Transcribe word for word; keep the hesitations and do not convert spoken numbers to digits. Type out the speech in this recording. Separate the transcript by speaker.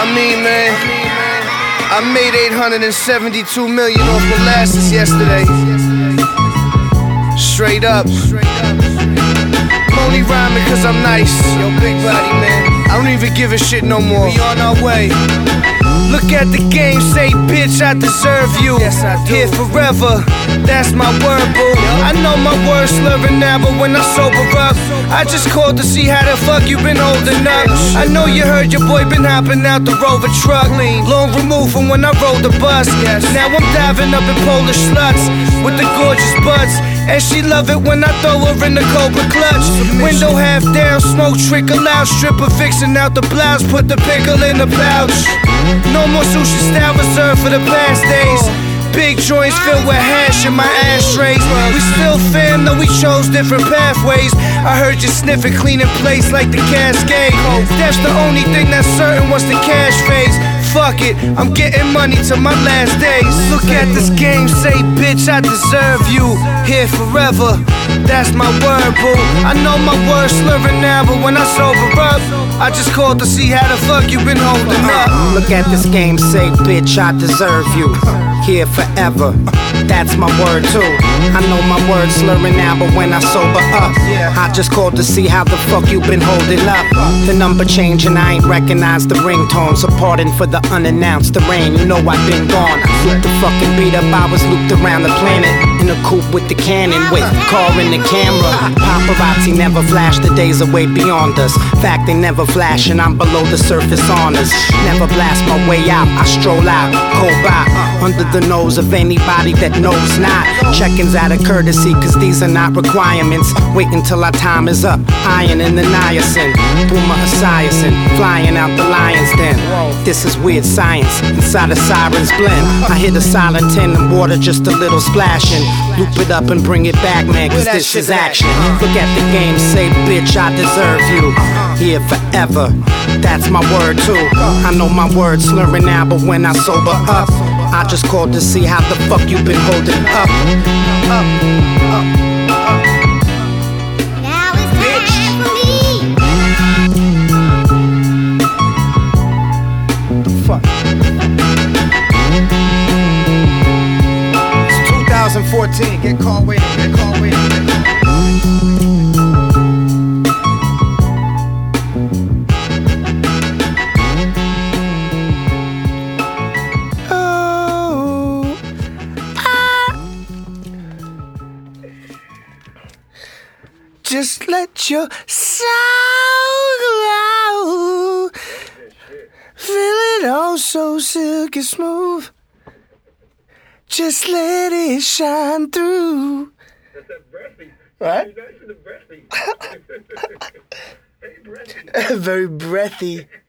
Speaker 1: mean, man, I made eight hundred seventy-two million off molasses yesterday. Straight up. I'm only rhyming cause I'm nice. Yo, big body, man, I don't even give a shit no more. We on our way. Look at the game, say, bitch, I deserve you. Yes, I do. Here forever, that's my word, boo. I know my words slurring now, but when I sober up, I just called to see how the fuck you been holding up. I know you heard your boy been hopping out the Rover truck, long removed from when I rode the bus. Now I'm diving up in Polish sluts with the gorgeous butts, and she love it when I throw her in the Cobra clutch. Window half down, smoke trickle out, stripper fixing out the blouse, put the pickle in the pouch. No more sushi style reserved for the past days. Big joints filled with hash in my ashtrays. We still fam, though we chose different pathways. I heard you sniffing cleaning plates like the Cascade. That's the only thing that's certain once the cash fades. Fuck it, I'm getting money to my last days. Look at this game, say, bitch, I deserve you. Here forever, that's my word, boo. I know my words slurring now, but when I sober up, I just called to see how the fuck you been holding up.
Speaker 2: Look at this game, say, bitch, I deserve you. Here forever, that's my word too. I know my words slurring now, but when I sober up, I just called to see how the fuck you been holding up. The number changed and I ain't recognize the ringtone, so pardon for the unannounced. The rain, you know I've been gone. I flipped the fucking beat up, I was looped around the planet in a coupe with the cannon, with car in the camera. Paparazzi never flash, the days are way beyond us. Fact, they never flash and I'm below the surface on us. Never blast my way out, I stroll out, go by under the nose of anybody that knows not. Check-ins out of courtesy, cause these are not requirements. Wait until our time is up, iron in the niacin, boomer esiasin, flying out the lion's den. This is weird science, inside a siren's blend. I hit a silent tin and water just a little splashing. Loop it up and bring it back, man, cause this is action. Look at the game, say, bitch, I deserve you. Here forever, that's my word too. I know my words slurring now, but when I sober up, I just called to see how the fuck you been holding up. Up, up, up.
Speaker 3: Now it's
Speaker 2: Bitch.
Speaker 3: time for me.
Speaker 2: The fuck? It's two thousand fourteen. Get called waiting. Get called waiting. Get called waiting.
Speaker 1: Just let your soul go out. Feel it all so silky smooth. Just let it shine through.
Speaker 4: That's that breathy.
Speaker 1: Right?
Speaker 4: That's the breathy. Hey, breathy.
Speaker 1: Very breathy.